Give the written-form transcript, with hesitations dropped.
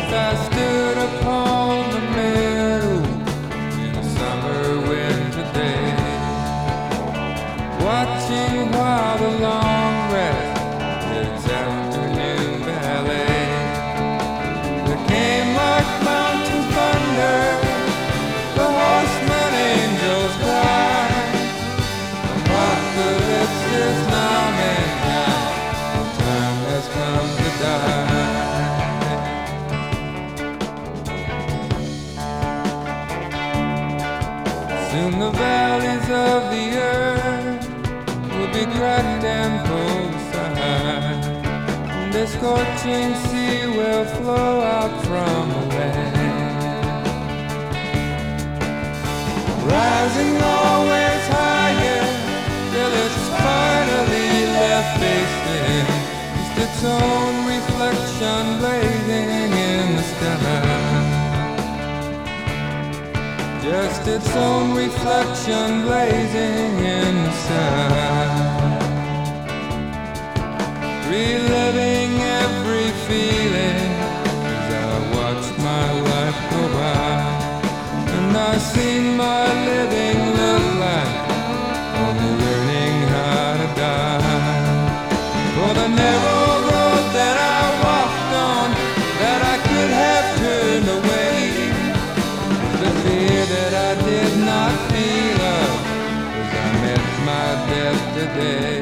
I stood upon the meadow in a summer winter day, watching while the long grass did its afternoon ballet. There came like mountain thunder, the horsemen angels cry. Apocalypse is now mankind, the time has come to die. Soon the valleys of the earth will be cracked and full-side, and the scorching sea will flow out from the land, rising always higher till it's finally left facing just its own reflection blazing in the sky. Just its own reflection blazing in the sky, reliving every feeling as I watch my life go by. And I seen my living look like only learning how to die. For the narrow road that I walked on, that I could have turned away, the fear that I did not feel of as I met my death today.